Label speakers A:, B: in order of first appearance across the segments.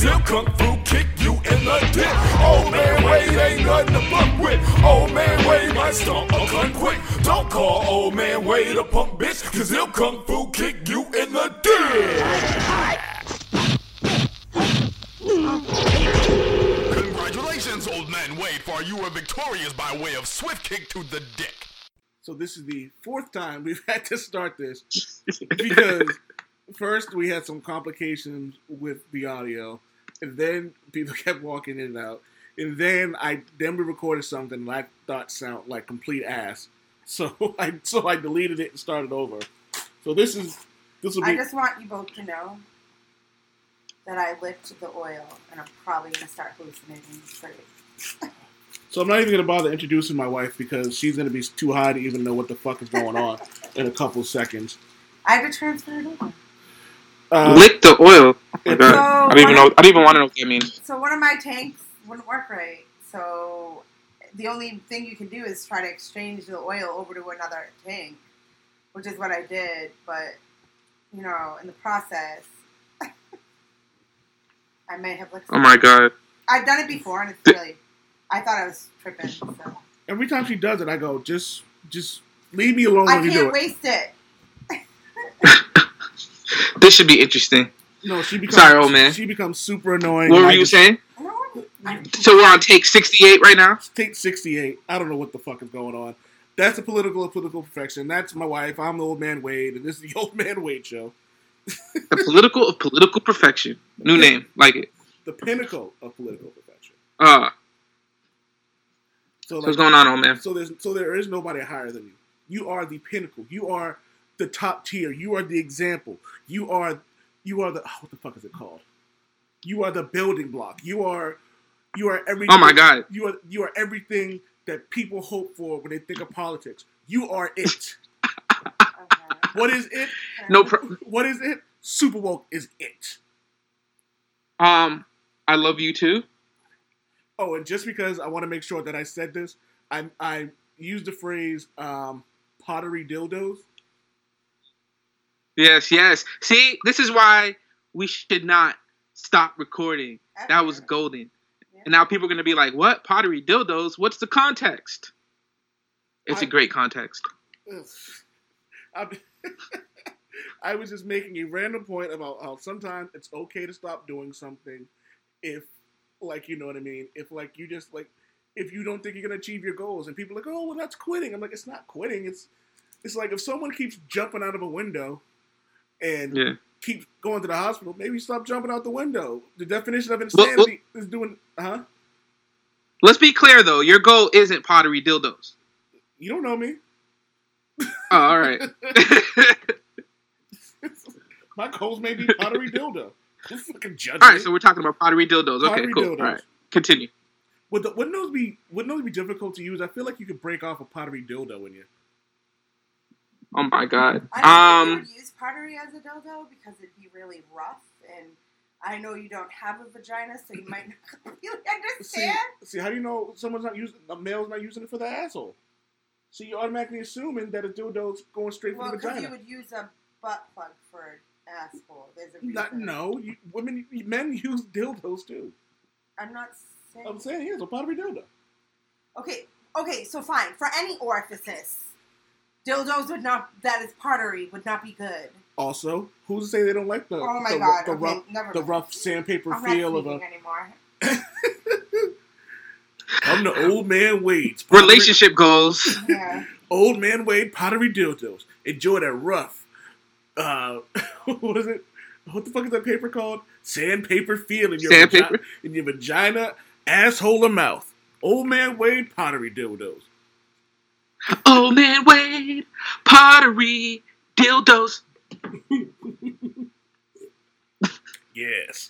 A: he'll kung fu kick you in the dick. Old man Wade ain't nothing to fuck with. Old man Wade might stomp a cunt quick. Don't call old man Wade a punk bitch, cause he'll kung fu kick you in the dick. Congratulations, old man Wade, for you were victorious by way of swift kick to the dick.
B: So this is the fourth time we've had to start this because first we had some complications with the audio, and then people kept walking in and out, and then we recorded something that I thought sounded like complete ass. So I deleted it and started over. So this will be.
C: I just want you both to know that I licked the oil, and I'm probably gonna start hallucinating. It's great.
B: So I'm not even going to bother introducing my wife because she's going to be too high to even know what the fuck is going on in a couple seconds.
C: I have to transfer it over.
D: Lick the oil. Oh my God.
C: So
D: I don't even want to know what that means.
C: So one of my tanks wouldn't work right. So the only thing you can do is try to exchange the oil over to another tank, which is what I did. But, in the process, I may have licked.
D: Oh my God.
C: I've done it before, and it's really... I thought I was tripping. So.
B: Every time she does it, I go, just leave me alone when you do it.
C: I can't waste it.
D: This should be interesting.
B: No,
D: Sorry, old man.
B: She becomes super annoying.
D: What were you saying? So we're on take 68 right now?
B: Take 68. I don't know what the fuck is going on. That's the political perfection. That's my wife. I'm the old man Wade, and this is the old man Wade show.
D: The political of political perfection. New name. Like it.
B: The pinnacle of political perfection.
D: So what's going on, old man?
B: So there is nobody higher than you. You are the pinnacle. You are the top tier. You are the example. You are the what the fuck is it called? You are the building block. You are everything.
D: Oh my God.
B: You are everything that people hope for when they think of politics. You are it. What is it? What is it? Super woke is it.
D: I love you too.
B: Oh, and just because I want to make sure that I said this, I used the phrase pottery dildos.
D: Yes. See, this is why we should not stop recording. That was golden. Yeah. And now people are going to be like, what? Pottery dildos? What's the context? It's a great context.
B: I was just making a random point about how sometimes it's okay to stop doing something if, like, you know what I mean? If, like, you just, like, if you don't think you're going to achieve your goals. And people are like, oh, well, that's quitting. I'm like, it's not quitting. It's like if someone keeps jumping out of a window and keeps going to the hospital, maybe stop jumping out the window. The definition of insanity is doing,
D: Let's be clear, though. Your goal isn't pottery dildos.
B: You don't know me.
D: Oh, all right.
B: My goals may be pottery dildo. Don't fucking judge
D: All right,
B: me.
D: so we're talking about pottery dildos.
B: Pottery
D: okay, cool.
B: dildos.
D: All right, continue.
B: Wouldn't those be difficult to use? I feel like you could break off a pottery dildo in you.
D: Oh my God.
C: I don't think you would use pottery as a dildo because it'd be really rough, and I know you don't have a vagina, so you might not really understand.
B: See, how do you know a male's not using it for the asshole? So you're automatically assuming that a dildo's going straight for the vagina.
C: Well, because you would use a butt plug for an asshole. There's a reason.
B: Men use dildos too.
C: I'm not saying.
B: I'm saying here's a pottery dildo.
C: Okay, so fine. For any orifices, dildos that is pottery would not be good.
B: Also, who's to say they don't like the rough sandpaper feel of a
C: anymore.
B: I'm the old man Wade's
D: relationship goals.
C: Yeah.
B: Old man Wade pottery dildos. Enjoy that rough. What is it? What the fuck is that paper called? Sandpaper feel in your vagina, asshole, or mouth. Old man Wade pottery dildos.
D: Old man Wade pottery dildos.
B: Yes.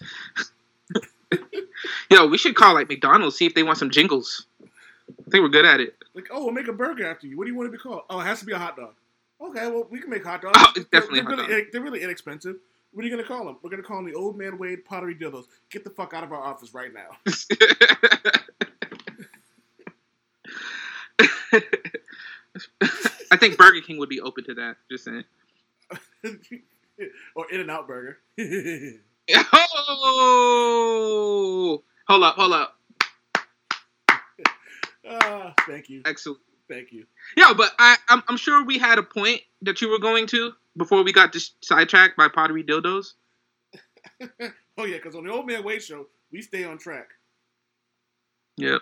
D: Yo, we should call like McDonald's, see if they want some jingles. I think we're good at it.
B: Like, we'll make a burger after you. What do you want it to be called? Oh, it has to be a hot dog. Okay, well, we can make hot dogs.
D: Oh, it's definitely a hot dog.
B: They're really inexpensive. What are you going to call them? We're going to call them the Old Man Wade pottery dildos. Get the fuck out of our office right now.
D: I think Burger King would be open to that. Just saying.
B: Or In-N-Out Burger.
D: Oh, hold up.
B: Thank you.
D: Excellent.
B: Thank you.
D: Yeah, but I'm sure we had a point that you were going to before we got sidetracked by pottery dildos.
B: Oh yeah, because on the Old Man Way show, we stay on track.
D: Yep.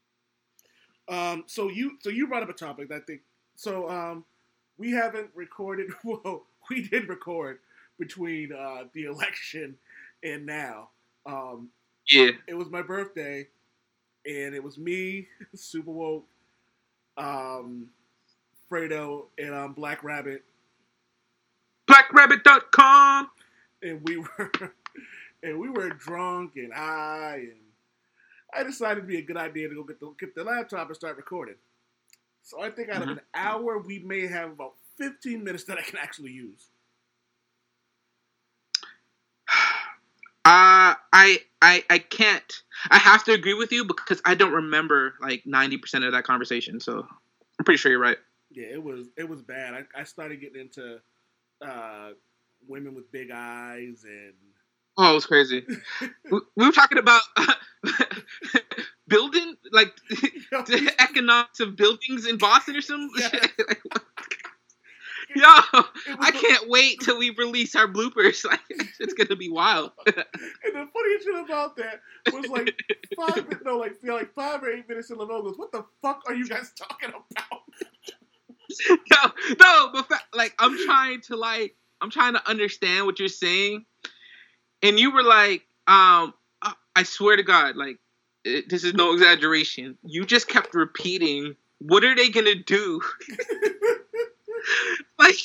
B: So you brought up a topic that I think we haven't recorded. Well, we did record between the election and now.
D: Yeah.
B: It was my birthday, and it was me, Super Woke, Fredo, and Black Rabbit.
D: BlackRabbit.com.
B: And we were drunk and high, and I decided it'd be a good idea to go get the laptop and start recording. So I think out of an hour, we may have about 15 minutes that I can actually use.
D: I can't. I have to agree with you because I don't remember like 90% of that conversation. So I'm pretty sure you're right.
B: Yeah, it was bad. I started getting into women with big eyes and.
D: Oh, it was crazy. we were talking about building, like the economics of buildings in Boston or something. Yeah. Yo, I can't wait till we release our bloopers. Like, it's gonna be wild.
B: And the funny shit about that was like 5 or 8 minutes in, Lavelle goes, "What the fuck are you guys talking about?"
D: No, but like I'm trying to understand what you're saying, and you were like, I swear to God, like this is no exaggeration. You just kept repeating, "What are they gonna do?" Like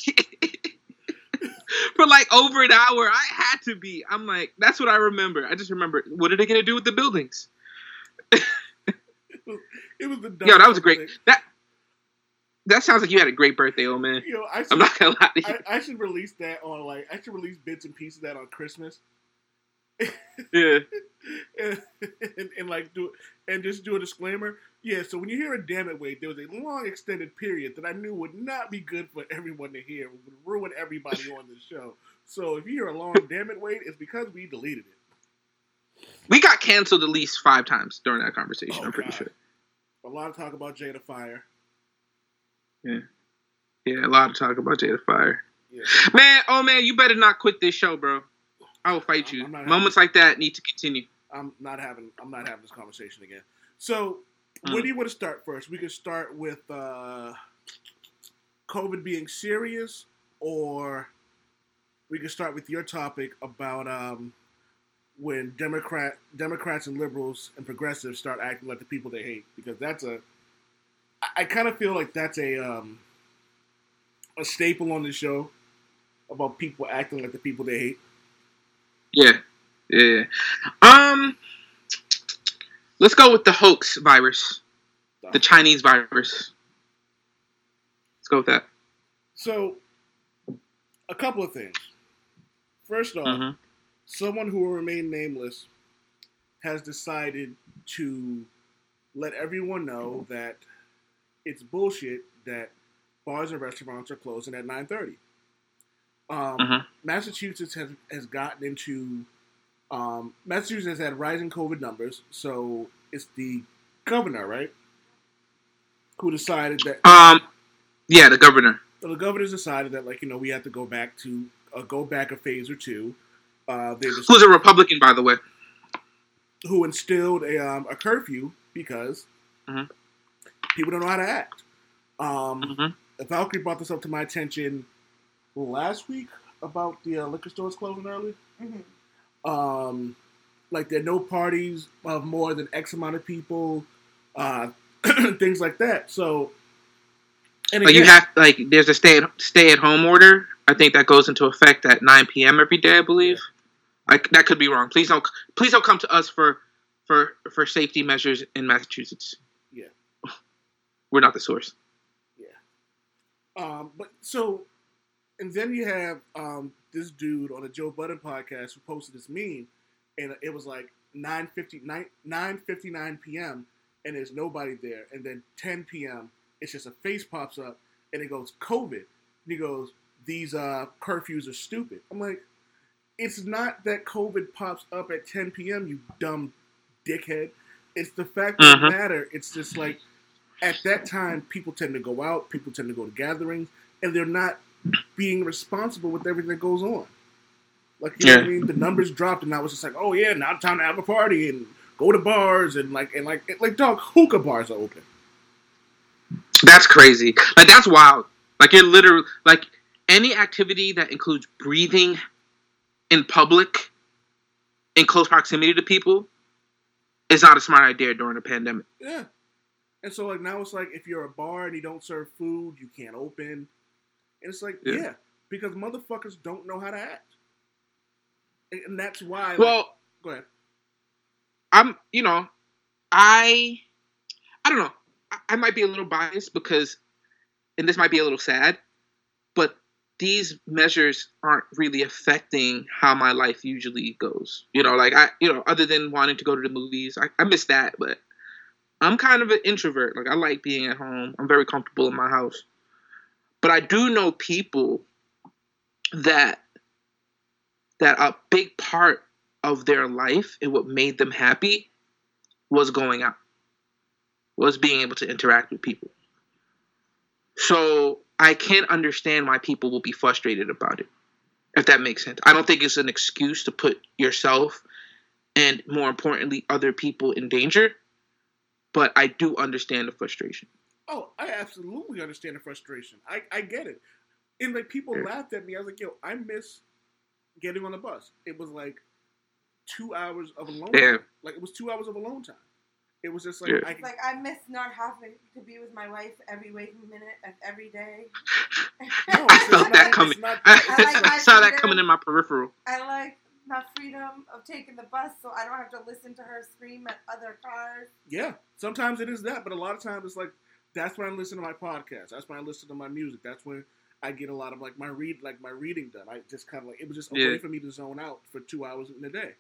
D: for like over an hour. I had to be. I'm like, that's what I remember. I just remember, what are they gonna do with the buildings?
B: It was the
D: that was a great thing. That sounds like you had a great birthday, old man. I'm not gonna lie to you.
B: I should release that on I should release bits and pieces of that on Christmas.
D: Yeah.
B: and just do a disclaimer. Yeah, so when you hear a damn it wait, there was a long extended period that I knew would not be good for everyone to hear. It would ruin everybody on the show. So if you hear a long damn it wait, it's because we deleted it.
D: We got canceled at least 5 times during that conversation, I'm pretty sure.
B: A lot of talk about Jada Fire.
D: Yeah. Yeah, a lot of talk about Jada Fire.
B: Yeah.
D: Man, you better not quit this show, bro. I will fight you. Moments like that need to continue.
B: I'm not having this conversation again. So, where do you want to start first? We could start with COVID being serious, or we could start with your topic about when Democrats and liberals and progressives start acting like the people they hate, because I kind of feel like that's a staple on the show about people acting like the people they hate.
D: Yeah. Let's go with the hoax virus, the Chinese virus. Let's go with that.
B: So, a couple of things. First off, someone who will remain nameless has decided to let everyone know that it's bullshit that bars and restaurants are closing at 9:30. Massachusetts has gotten into Massachusetts has had rising COVID numbers, so it's the governor, right, who decided that.
D: Yeah, the governor.
B: So the governor's decided that, we have to go back a phase or two.
D: Who's a Republican, by the way?
B: Who instilled a curfew because people don't know how to act. Valkyrie brought this up to my attention last week about the liquor stores closing early. There are no parties of more than X amount of people, things like that. So, and again,
D: you have there's a stay at home order. I think that goes into effect at 9 p.m. every day, I believe. Yeah. That could be wrong. Please don't come to us for safety measures in Massachusetts.
B: Yeah,
D: we're not the source.
B: Yeah. And then you have this dude on the Joe Budden podcast who posted this meme, and it was like 9:59 p.m. and there's nobody there, and then 10 p.m. it's just a face pops up and it goes COVID, and he goes, "These curfews are stupid." I'm like, it's not that COVID pops up at 10 p.m., you dumb dickhead. It's the fact of the matter. It's just like, at that time, people tend to go out, people tend to go to gatherings, and they're not being responsible with everything that goes on. Like, you know what I mean? The numbers dropped, and I was just like, oh yeah, now it's time to have a party and go to bars and dog, hookah bars are open.
D: That's crazy. Like, that's wild. Like, you're literally, like, any activity that includes breathing in public, in close proximity to people, is not a smart idea during a pandemic.
B: Yeah. And so, like, now it's like, if you're a bar and you don't serve food, you can't open. And it's like, yeah because motherfuckers don't know how to act. And that's why.
D: Well,
B: go ahead.
D: I don't know. I might be a little biased because, and this might be a little sad, but these measures aren't really affecting how my life usually goes. Other than wanting to go to the movies, I miss that, but I'm kind of an introvert. Like, I like being at home. I'm very comfortable in my house. But I do know people that a big part of their life and what made them happy was going out, was being able to interact with people. So I can understand why people will be frustrated about it, if that makes sense. I don't think it's an excuse to put yourself and, more importantly, other people in danger, but I do understand the frustration.
B: Oh, I absolutely understand the frustration. I get it. And, like, people laughed at me. I was like, yo, I miss getting on the bus. It was, like, 2 hours of alone time. Like, it was 2 hours of alone time. It was just like...
C: I miss not having to be with my wife every waking minute of every day.
D: No, I felt that coming. I saw that coming in my peripheral.
C: I like my freedom of taking the bus so I don't have to listen to her scream at other cars.
B: Yeah. Sometimes it is that, but a lot of times it's like, that's when I listen to my podcast. That's when I listen to my music. That's when I get a lot of, like, my reading done. I just kind of, like, it was just a way for me to zone out for 2 hours in a day.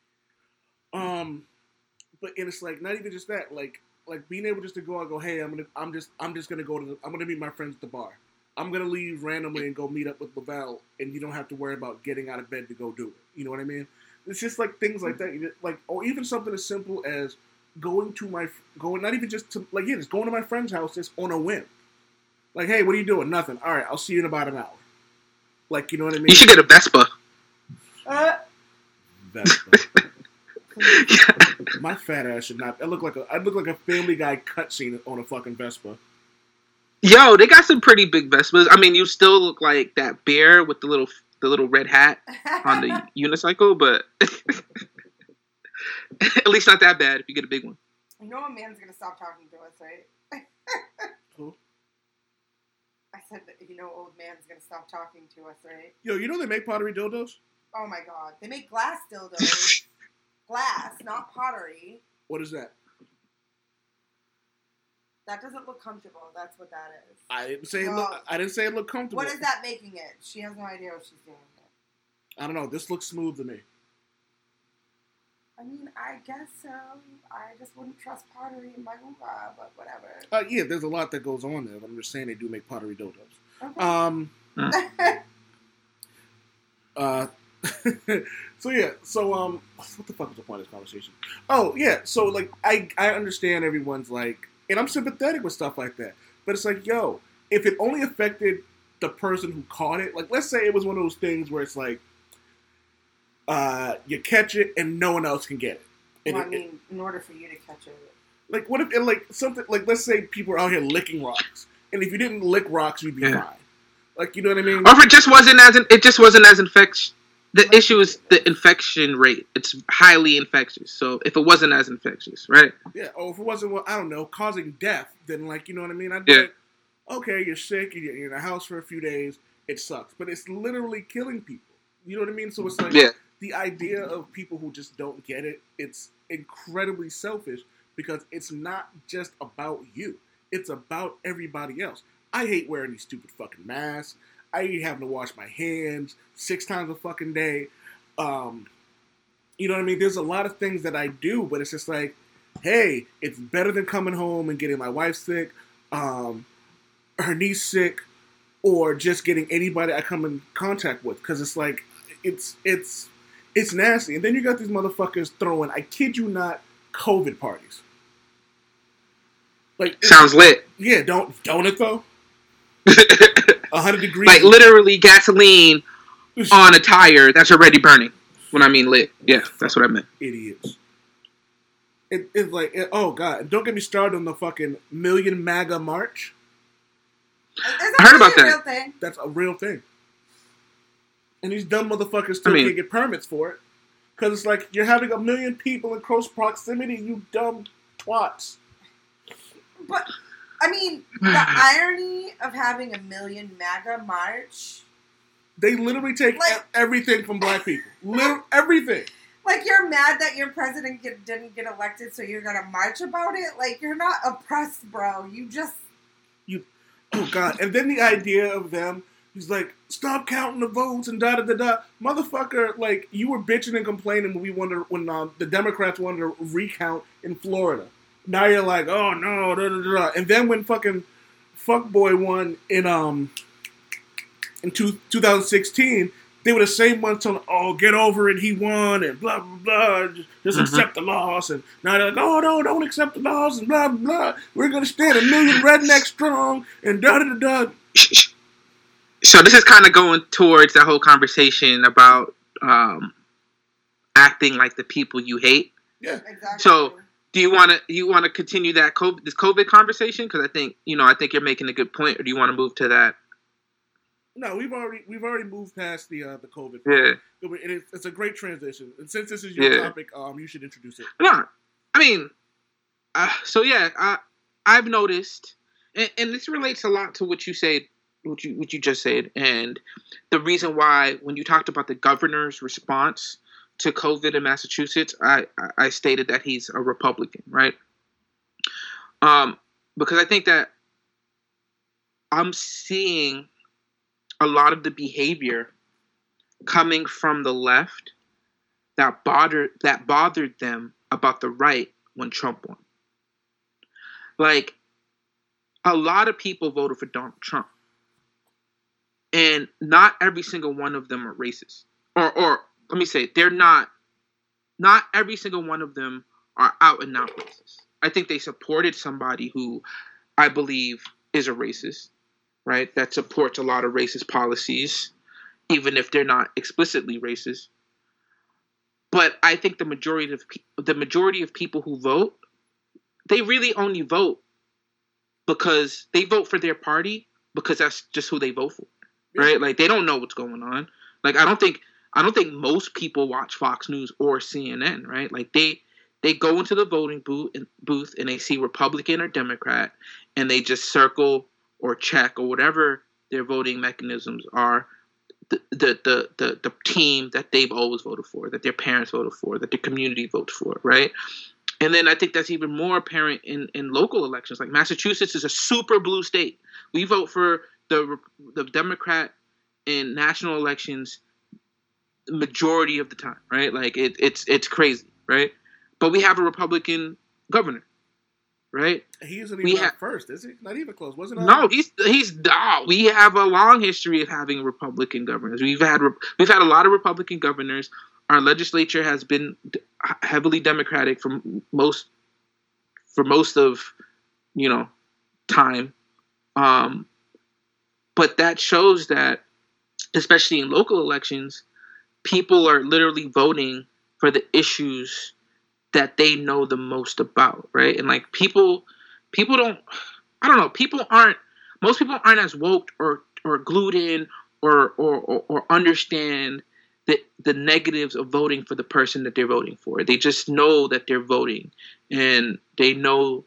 B: But it's like, not even just that, like being able just to go and go, hey, I'm just gonna I'm gonna meet my friends at the bar. I'm gonna leave randomly and go meet up with Lavelle, and you don't have to worry about getting out of bed to go do it. You know what I mean? It's just like things like that, like, or even something as simple as just going to my friend's house just on a whim. Like, hey, what are you doing? Nothing. All right, I'll see you in about an hour. Like, you know what I mean?
D: You should get a Vespa.
B: Vespa. My fat ass should not. I look like a Family Guy cutscene on a fucking Vespa.
D: Yo, they got some pretty big Vespas. I mean, you still look like that bear with the little red hat on the unicycle, but at least not that bad if you get a big one.
C: You know a man's gonna stop talking to us, right?
B: Who?
C: I said that, old man's gonna stop talking to us, right?
B: Yo, you know they make pottery dildos?
C: Oh my god, they make glass dildos. Glass, not pottery.
B: What is that?
C: That doesn't look comfortable. That's what that is.
B: I didn't say it looked comfortable.
C: What is that making it? She has no idea what she's doing.
B: I don't know. This looks smooth to me.
C: I mean, I guess so. I just wouldn't trust pottery in my hoo-ha, but whatever.
B: Yeah, there's a lot that goes on there, but I'm just saying they do make pottery dildos.
C: Okay.
B: So what the fuck was the point of this conversation? Oh yeah, so like I understand everyone's like, and I'm sympathetic with stuff like that, but it's like, yo, if it only affected the person who caught it, like let's say it was one of those things where it's like, you catch it and no one else can get it.
C: Well, in order for you to catch it,
B: like what if it, like something like, let's say people are out here licking rocks, and if you didn't lick rocks, you'd be fine. Like, you know what I mean?
D: Or if it just wasn't as infectious. The issue is the infection rate. It's highly infectious. So if it wasn't as infectious, right?
B: Yeah. Or if it wasn't, well, I don't know, causing death, then like, you know what I mean? I'd be like, okay, you're sick, you're in a house for a few days, it sucks. But it's literally killing people. You know what I mean? So it's like the idea of people who just don't get it, it's incredibly selfish because it's not just about you. It's about everybody else. I hate wearing these stupid fucking masks. I hate having to wash my hands 6 times a fucking day. You know what I mean? There's a lot of things that I do, but it's just like, hey, it's better than coming home and getting my wife sick, her niece sick, or just getting anybody I come in contact with. Because it's like, it's It's nasty. And then you got these motherfuckers throwing, I kid you not, COVID parties. Like
D: sounds lit.
B: Yeah, don't it though? 100 degrees.
D: Like literally gasoline on a tire that's already burning. When I mean lit. Yeah, that's what I meant.
B: Idiots. It's like, oh God, don't get me started on the fucking Million MAGA March.
C: I heard about that. Real thing?
B: That's a real thing. And these dumb motherfuckers still can't get permits for it. Because it's like, you're having 1 million people in close proximity, you dumb twats.
C: But, I mean, the irony of having a Million MAGA March.
B: They literally take everything from black people. Everything.
C: Like, you're mad that your president didn't get elected, so you're going to march about it? Like, you're not oppressed, bro. Oh, God. And then the idea of them, he's like, stop counting the votes and da-da-da-da. Motherfucker, like, you were bitching and complaining when the Democrats wanted to recount in Florida. Now you're like, oh, no, da-da-da-da. And then when fucking Fuckboy won in 2016, they were the same ones telling, oh, get over it, he won, and blah, blah, blah, just accept the loss. And now they're like, oh, no, don't accept the loss, and blah, blah, blah. We're going to stand 1 million rednecks strong, and da-da-da-da.
D: So this is kind of going towards that whole conversation about acting like the people you hate.
B: Yeah,
C: exactly.
D: So do you want to continue that this COVID conversation? Because I think you're making a good point. Or do you want to move to that?
B: No, we've already moved past the COVID.
D: Yeah,
B: it's a great transition. And since this is your topic, you should introduce it.
D: No, I mean, I've noticed, and this relates a lot to what you said, what you just said, and the reason why when you talked about the governor's response to COVID in Massachusetts, I stated that he's a Republican, right? Because I think that I'm seeing a lot of the behavior coming from the left that bothered them about the right when Trump won. Like, a lot of people voted for Donald Trump. And not every single one of them are racist. Or let me say, they're not every single one of them are out and out racist. I think they supported somebody who I believe is a racist. Right, that supports a lot of racist policies, even if they're not explicitly racist. But I think the majority of people who vote, they really only vote because they vote for their party because that's just who they vote for, right? Like they don't know what's going on. Like I don't think most people watch Fox News or CNN, right? Like they go into the voting booth and they see Republican or Democrat, and they just circle or check or whatever their voting mechanisms are, the team that they've always voted for, that their parents voted for, that their community votes for, right? And then I think that's even more apparent in local elections. Like Massachusetts is a super blue state. We vote for the Democrat in national elections the majority of the time, right? Like it's crazy, right? But we have a Republican governor. Right?
B: He isn't even first, is he? Not even close. Wasn't it?
D: No, we have a long history of having Republican governors. We've had a lot of Republican governors. Our legislature has been heavily Democratic for most of time. But that shows that, especially in local elections, people are literally voting for the issues that they know the most about, right? And like most people aren't as woke or glued in or understand the negatives of voting for the person that they're voting for. They just know that they're voting, and they know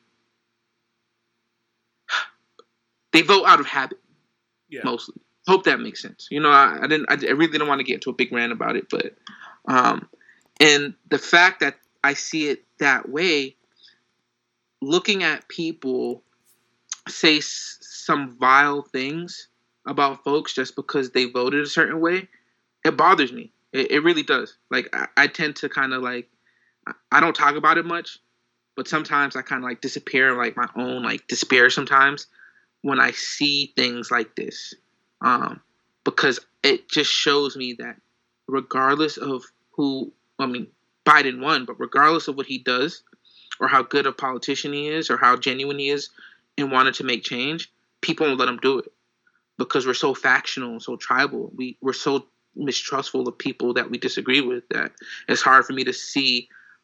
D: they vote out of habit, mostly. Hope that makes sense. I really didn't want to get into a big rant about it, but and the fact that I see it that way, looking at people say some vile things about folks just because they voted a certain way, it bothers me. It really does. Like, I tend to kind of like, I don't talk about it much, but sometimes I kind of like disappear in like my own like despair sometimes when I see things like this. Because it just shows me that regardless of Biden won, but regardless of what he does or how good a politician he is or how genuine he is and wanted to make change, people won't let him do it because we're so factional and so tribal. We're so mistrustful of people that we disagree with that it's hard for me to see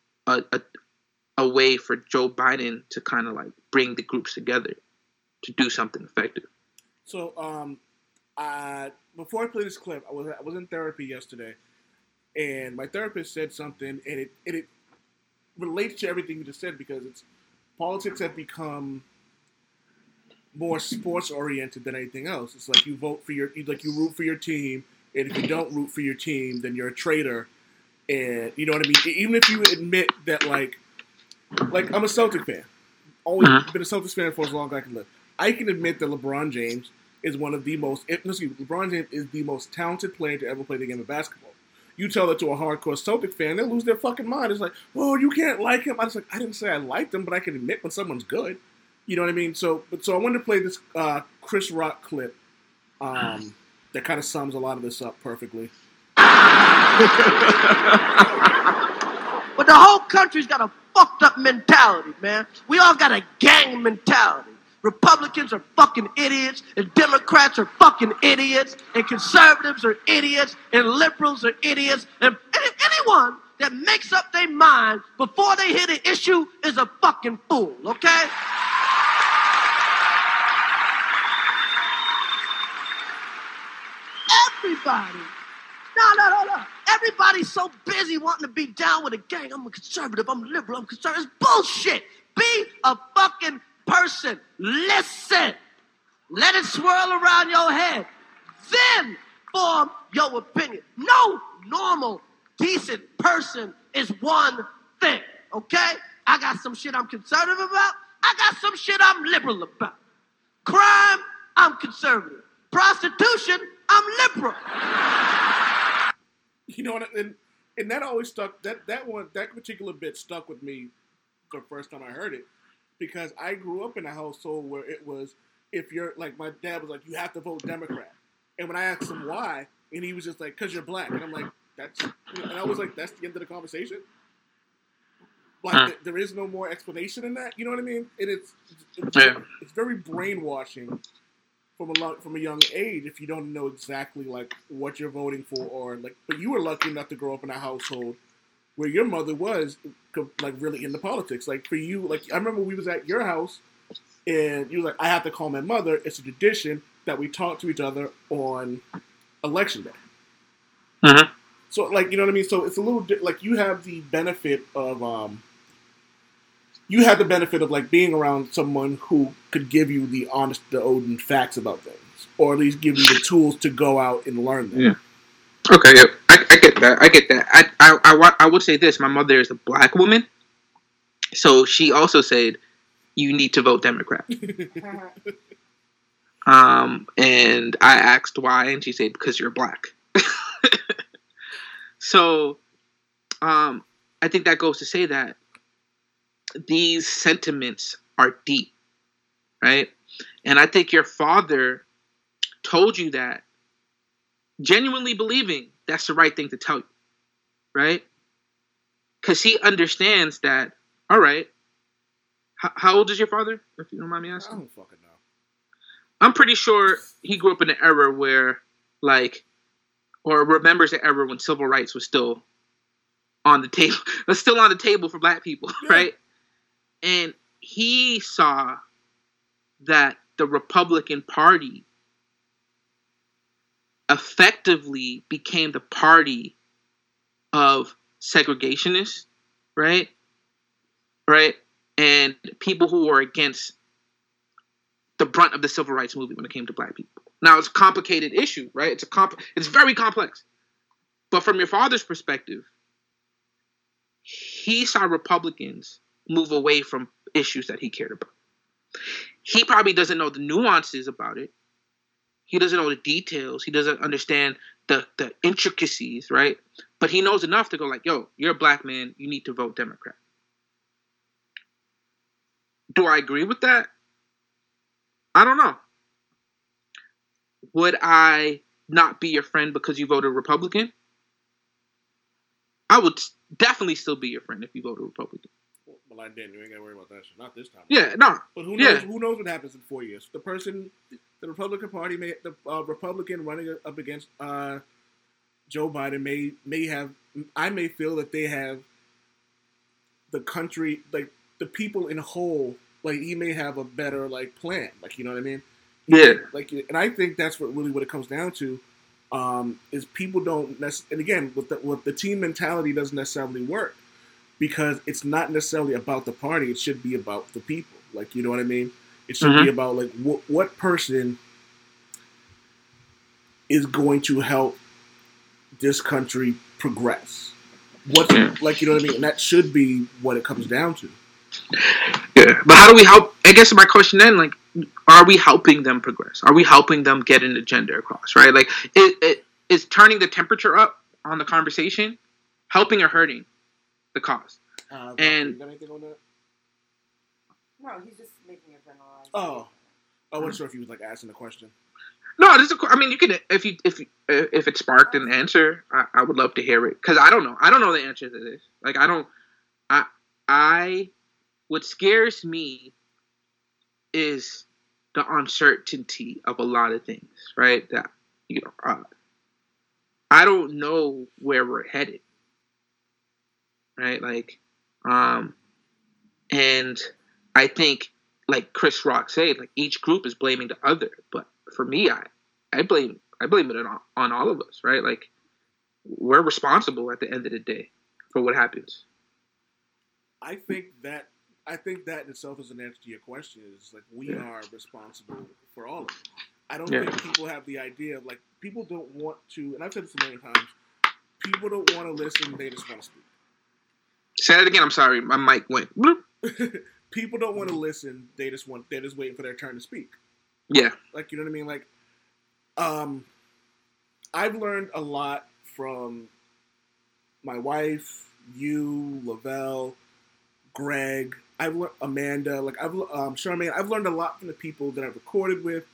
D: a way for Joe Biden to kind of like bring the groups together to do something effective.
B: So, before I play this clip, I was in therapy yesterday, and my therapist said something, and it relates to everything you just said because politics have become more sports oriented than anything else. It's like you root for your team, and if you don't root for your team, then you're a traitor, and you know what I mean. Even if you admit that, like I'm a Celtic fan, always been a Celtics fan for as long as I can live. I can admit that LeBron James is LeBron James is the most talented player to ever play the game of basketball. You tell that to a hardcore Celtic fan, they'll lose their fucking mind. It's like, oh, you can't like him. I was like, I didn't say I liked him, but I can admit when someone's good. You know what I mean? So I wanted to play this Chris Rock clip that kind of sums a lot of this up perfectly.
E: But the whole country's got a fucked up mentality, man. We all got a gang mentality. Republicans are fucking idiots, and Democrats are fucking idiots, and conservatives are idiots, and liberals are idiots, and anyone that makes up their mind before they hit an issue is a fucking fool, okay? Everybody. No. Everybody's so busy wanting to be down with a gang. I'm a conservative, I'm liberal, I'm conservative. It's bullshit. Be a fucking person. Listen. Let it swirl around your head. Then form your opinion. No normal, decent person is one thing, okay? I got some shit I'm conservative about. I got some shit I'm liberal about. Crime, I'm conservative. Prostitution, I'm liberal.
B: You know what? And that always stuck. That particular bit stuck with me the first time I heard it because I grew up in a household where it was if you're like my dad was like you have to vote Democrat, and when I asked him why, and he was just like because you're black, and I'm like and I was like that's the end of the conversation. Like there is no more explanation in that. You know what I mean? And it's very brainwashing. From a young age, if you don't know exactly like what you're voting for, or like, but you were lucky enough to grow up in a household where your mother was like really into politics. Like for you, like I remember we was at your house, and you was like, I have to call my mother. It's a tradition that we talk to each other on election day.
D: Mm-hmm.
B: So like you know what I mean. So it's a little like you have the benefit of like being around someone who could give you the honest, the open facts about things, or at least give you the tools to go out and learn them.
D: Yeah. Okay. Yeah. I get that. I get that. I would say this: my mother is a black woman, so she also said you need to vote Democrat. And I asked why, and she said because you're black. So, I think that goes to say that these sentiments are deep, right? And I think your father told you that genuinely believing that's the right thing to tell you, right? Because he understands that, all right, how old is your father, if you don't mind me asking?
B: I don't fucking know.
D: I'm pretty sure he grew up in an era where, like, or remembers the era when civil rights was still on the table, was still on the table for black people, right? And he saw that the Republican Party effectively became the party of segregationists, right? Right? And people who were against the brunt of the civil rights movement when it came to black people. Now, it's a complicated issue, right? It's very complex. But from your father's perspective, he saw Republicans move away from issues that he cared about. He probably doesn't know the nuances about it. He doesn't know the details. He doesn't understand the intricacies, right? But he knows enough to go like, yo, you're a black man. You need to vote Democrat. Do I agree with that? I don't know. Would I not be your friend because you voted Republican? I would definitely still be your friend if you voted Republican.
B: Well, I didn't. You ain't got to worry about that shit. Not this time.
D: Yeah, no.
B: But who knows? Who knows what happens in 4 years? The Republican Party the Republican running up against Joe Biden may have. I may feel that they have the country, like the people in whole. Like he may have a better plan. Like, you know what I mean?
D: Yeah.
B: And I think that's what it comes down to. Is people don't and again with the team mentality doesn't necessarily work because it's not necessarily about the party. It should be about the people. Like, you know what I mean? It should be about what person is going to help this country progress. What you know what I mean? And that should be what it comes down to.
D: Yeah, but how do we help? I guess my question then, are we helping them progress? Are we helping them get an agenda across? Right? Like, it is turning the temperature up on the conversation, helping or hurting the cause? And
B: you got anything on that?
C: No, he's just making a generalized.
B: Oh, I wasn't sure if he was asking a question.
D: No, I mean, you can if it sparked an answer, I would love to hear it because I don't know. I don't know the answer to this. What scares me is the uncertainty of a lot of things, right? That, I don't know where we're headed, right? And I think, like Chris Rock said, each group is blaming the other. But for me, I blame it on all of us, right? We're responsible at the end of the day for what happens.
B: I think that in itself is an answer to your question. Is we are responsible for all of it. I don't think people have the idea of people don't want to, and I've said this a million times. People don't want to listen; they just want to speak.
D: Say that again. I'm sorry, my mic went.
B: People don't want to listen; they're just waiting for their turn to speak.
D: Yeah,
B: you know what I mean. I've learned a lot from my wife, you, Lavelle, Greg. I've learned Amanda, Charmaine. I've learned a lot from the people that I've recorded with.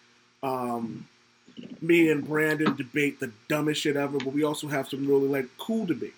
B: Me and Brandon debate the dumbest shit ever, but we also have some really cool debates.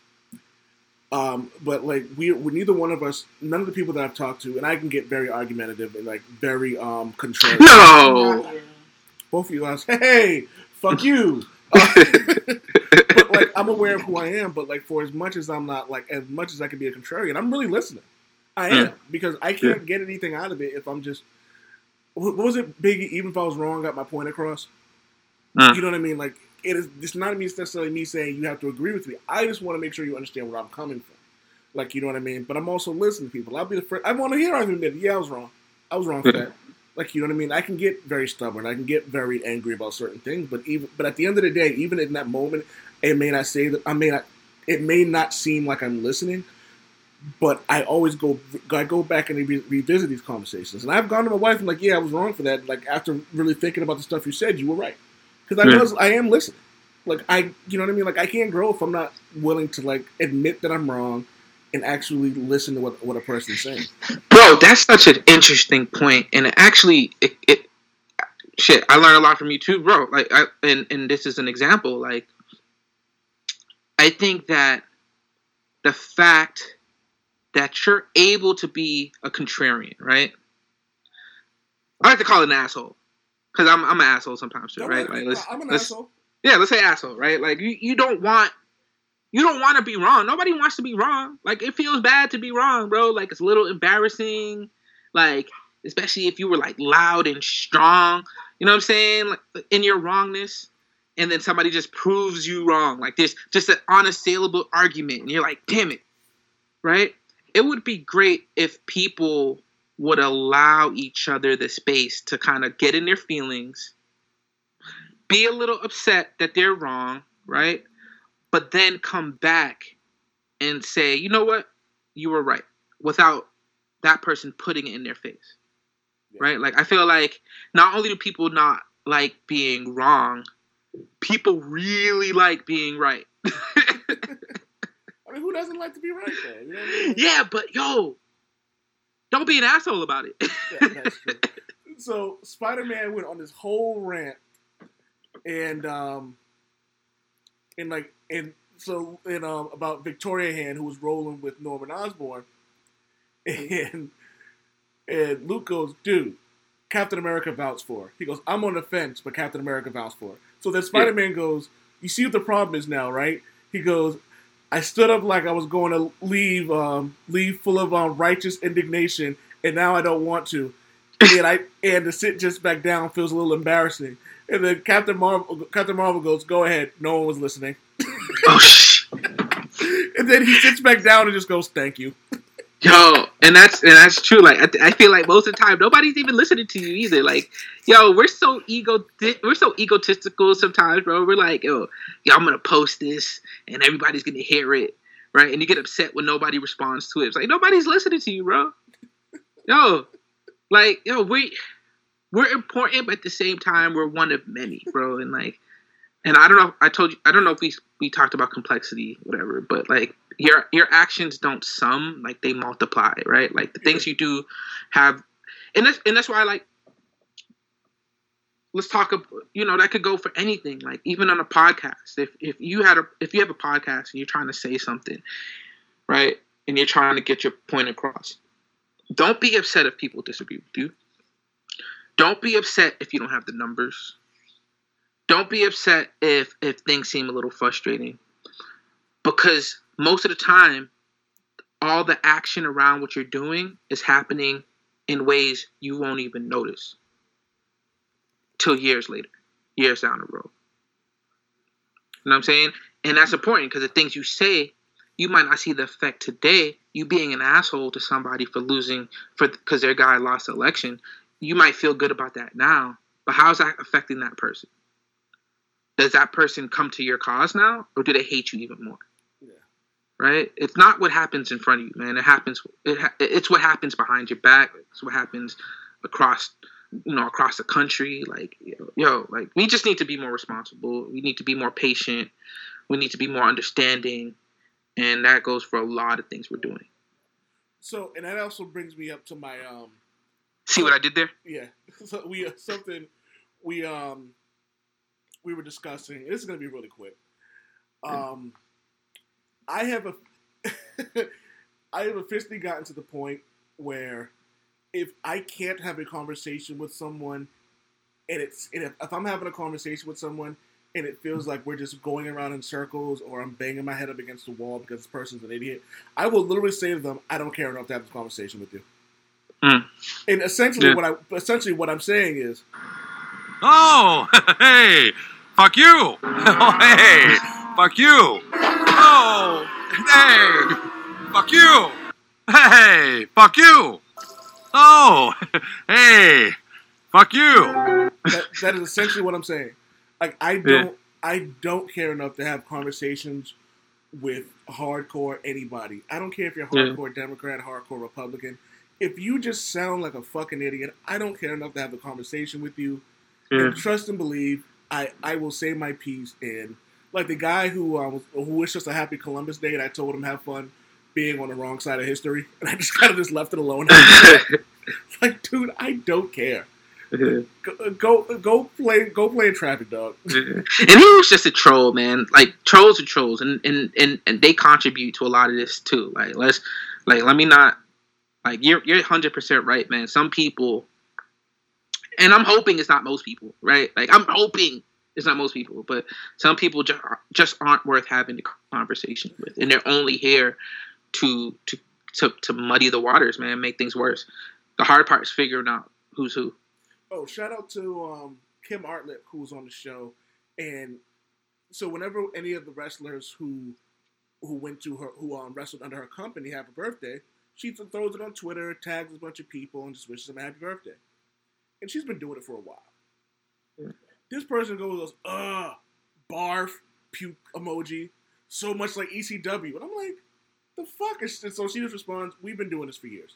B: But we neither one of us, none of the people that I've talked to, and I can get very argumentative and very contrarian.
D: No,
B: both of you guys. Hey, fuck you. But I'm aware of who I am. But for as much as I'm not as much as I can be a contrarian, I'm really listening. I am because I can't get anything out of it if I'm just. What was it, Biggie? Even if I was wrong, got my point across. You know what I mean? It's not necessarily me saying you have to agree with me. I just want to make sure you understand where I'm coming from. You know what I mean? But I'm also listening to people. I'll be the first. I want to hear argument that I was wrong. I was wrong for that. You know what I mean? I can get very stubborn. I can get very angry about certain things. But at the end of the day, even in that moment, it may not say that it may not seem like I'm listening. But I always go back and revisit these conversations. And I've gone to my wife and I was wrong for that. After really thinking about the stuff you said, you were right. Because I am listening. You know what I mean? I can't grow if I'm not willing to admit that I'm wrong and actually listen to what a person's saying.
D: Bro, that's such an interesting point. And it actually, shit, I learned a lot from you too, bro. And this is an example. I think that the fact that you're able to be a contrarian, right? I like to call it an asshole because I'm an asshole sometimes too, right?
B: I'm an asshole.
D: Yeah, let's say asshole, right? You don't want to be wrong. Nobody wants to be wrong. It feels bad to be wrong, bro. It's a little embarrassing. Especially if you were loud and strong, you know what I'm saying? In your wrongness, and then somebody just proves you wrong. There's just an unassailable argument, and you're damn it, right? It would be great if people would allow each other the space to kind of get in their feelings, be a little upset that they're wrong, right? But then come back and say, you know what? You were right, without that person putting it in their face, right? I feel not only do people not like being wrong, people really like being right.
B: I mean, who doesn't like to be right there? You know what I mean?
D: Yeah, but don't be an asshole about it.
B: Yeah, that's true. So Spider-Man went on this whole rant, and So about Victoria Hand, who was rolling with Norman Osborn, and Luke goes, dude, Captain America vouched for her. He goes, I'm on the fence, but Captain America vouched for her. So then Spider-Man goes, you see what the problem is now, right? He goes, I stood up like I was going to leave full of righteous indignation, and now I don't want to. And to sit just back down feels a little embarrassing. And then Captain Marvel goes, go ahead. No one was listening.
D: Oh, shit.
B: And then he sits back down and just goes, thank you.
D: Yo, and that's true. Like I feel like most of the time nobody's even listening to you either. Like, yo, we're so egotistical sometimes, bro. We're like, yo, I'm gonna post this and everybody's gonna hear it, right? And you get upset when nobody responds to it. It's like nobody's listening to you, bro. Yo, like, yo, we're important, but at the same time we're one of many, bro. And like, and I don't know. I don't know if we talked about complexity, whatever, but like. Your actions don't sum, like they multiply, right? Like the things you do have, and that's why, like, let's talk. That could go for anything. Like even on a podcast, if you have a podcast and you're trying to say something, right, and you're trying to get your point across, don't be upset if people disagree with you. Don't be upset if you don't have the numbers. Don't be upset if things seem a little frustrating, because most of the time, all the action around what you're doing is happening in ways you won't even notice till years later, years down the road. You know what I'm saying? And that's important because the things you say, you might not see the effect today. You being an asshole to somebody for losing, because their guy lost the election, you might feel good about that now. But how's that affecting that person? Does that person come to your cause now, or do they hate you even more? Right? It's not what happens in front of you, man. It's what happens behind your back. It's what happens across the country. Like, like we just need to be more responsible. We need to be more patient. We need to be more understanding. And that goes for a lot of things we're doing.
B: So, and that also brings me up to my,
D: see what I did there?
B: Yeah. So we were discussing, this is going to be really quick. I have officially gotten to the point where if I can't have a conversation with someone, and if I'm having a conversation with someone and it feels like we're just going around in circles or I'm banging my head up against the wall because this person's an idiot, I will literally say to them, I don't care enough to have this conversation with you. Mm. And essentially what I'm saying is,
F: oh, hey, fuck you. Oh, hey, fuck you. Oh, hey, fuck you. Hey, fuck you. Oh, hey, fuck you.
B: That is essentially what I'm saying. Like I don't care enough to have conversations with hardcore anybody. I don't care if you're hardcore Democrat, hardcore Republican. If you just sound like a fucking idiot, I don't care enough to have a conversation with you. And trust and believe, I will say my piece. And like the guy who wished us a happy Columbus Day, and I told him have fun being on the wrong side of history, and I just kind of just left it alone. Like, dude, I don't care. Go play in traffic, dog.
D: And he was just a troll, man. Like trolls are trolls, and they contribute to a lot of this too. Let me not. Like you're 100% right, man. Some people, and I'm hoping it's not most people, right? Like I'm hoping it's not most people, but some people just aren't worth having the conversation with, and they're only here to muddy the waters, man, make things worse. The hard part is figuring out who's who.
B: Oh, shout out to Kim Artlett, who was on the show, and so whenever any of the wrestlers who wrestled under her company have a birthday, she throws it on Twitter, tags a bunch of people, and just wishes them a happy birthday. And she's been doing it for a while. Yeah. This person goes, barf, puke emoji, so much like ECW. And I'm like, the fuck? And so she just responds, we've been doing this for years.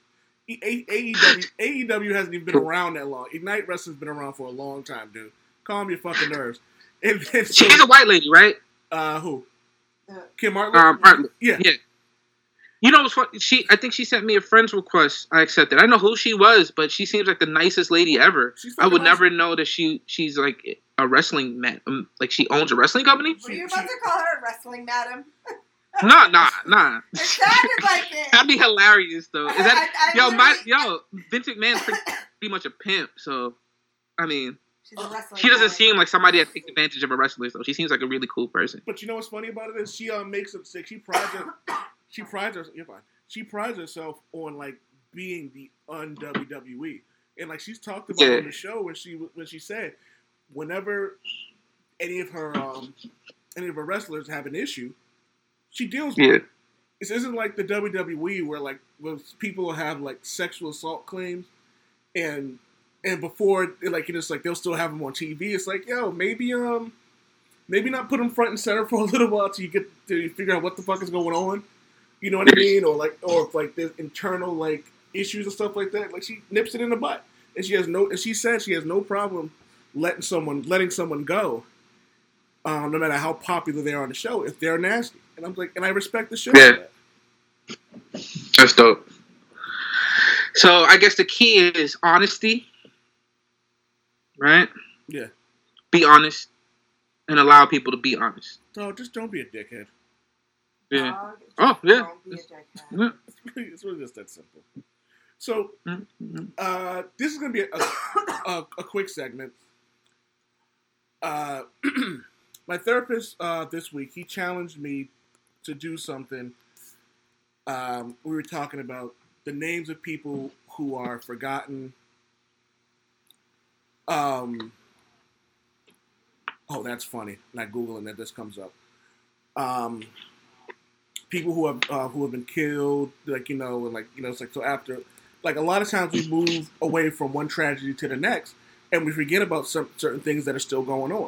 B: AEW hasn't even been around that long. Ignite Wrestling's been around for a long time, dude. Calm your fucking nerves. And then,
D: she's a white lady, right?
B: Who? Kim Artlett?
D: Artlett.
B: Yeah.
D: You know what's funny? I think she sent me a friend's request. I accepted. I don't know who she was, but she seems like the nicest lady ever. I would never know that she's like a wrestling man. Like she owns a wrestling company.
C: Were you about to call her a wrestling madam?
D: Nah.
C: It sounded like it.
D: That'd be hilarious, though. Is that Vince McMahon's pretty much a pimp, so I mean, she doesn't seem like somebody that takes advantage of a wrestler. So she seems like a really cool person.
B: But you know what's funny about it is she makes it sick. She prides herself on like being the un-WWE, and like she's talked about on the show when she said whenever any of her wrestlers have an issue, she deals with it. This isn't like the WWE where people have like sexual assault claims and before like it's like they'll still have them on TV. It's like, yo, maybe not put them front and center for a little while till you get to figure out what the fuck is going on. You know what I mean? Or if like there's internal like issues and stuff like that. Like she nips it in the butt, and she said she has no problem letting someone go, no matter how popular they are on the show if they're nasty. And I'm like, and I respect the show.
D: Yeah, that's dope. So I guess the key is honesty, right?
B: Yeah.
D: Be honest and allow people to be honest.
B: No, just don't be a dickhead.
D: Yeah. Oh, yeah.
C: Don't be a dickhead.
B: It's really just that simple. So, this is going to be a quick segment. My therapist this week, he challenged me to do something. We were talking about the names of people who are forgotten. Oh, that's funny. Not Googling that. This comes up. People who have been killed, it's like so after, like a lot of times we move away from one tragedy to the next, and we forget about certain things that are still going on.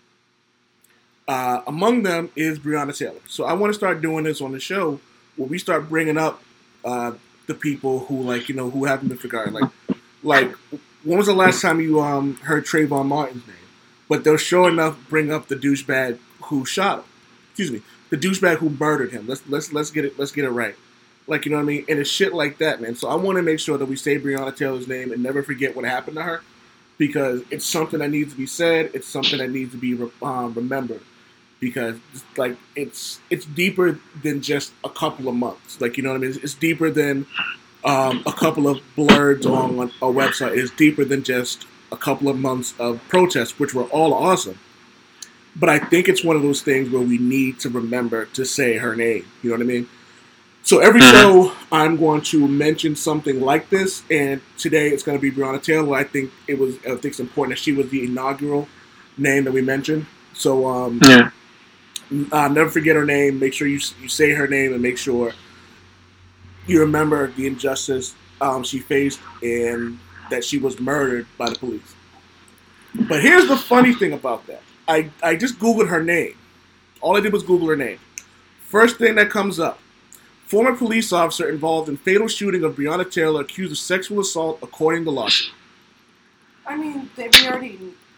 B: Among them is Breonna Taylor. So I want to start doing this on the show where we start bringing up the people who who haven't been forgotten. Like when was the last time you heard Trayvon Martin's name? But they'll sure enough bring up the douchebag who shot him. Excuse me, the douchebag who murdered him. Let's get it right. Like, you know what I mean? And it's shit like that, man. So I want to make sure that we say Breonna Taylor's name and never forget what happened to her, because it's something that needs to be said. It's something that needs to be remembered, because like it's deeper than just a couple of months. Like, you know what I mean? It's deeper than a couple of blurs on a website. It's deeper than just a couple of months of protests, which were all awesome. But I think it's one of those things where we need to remember to say her name. You know what I mean? So every show, I'm going to mention something like this, and today it's going to be Breonna Taylor. I think it's important that she was the inaugural name that we mentioned. So never forget her name. Make sure you say her name, and make sure you remember the injustice she faced and that she was murdered by the police. But here's the funny thing about that. I just Googled her name. All I did was Google her name. First thing that comes up. Former police officer involved in fatal shooting of Breonna Taylor accused of sexual assault according to lawsuit.
C: I mean, we already...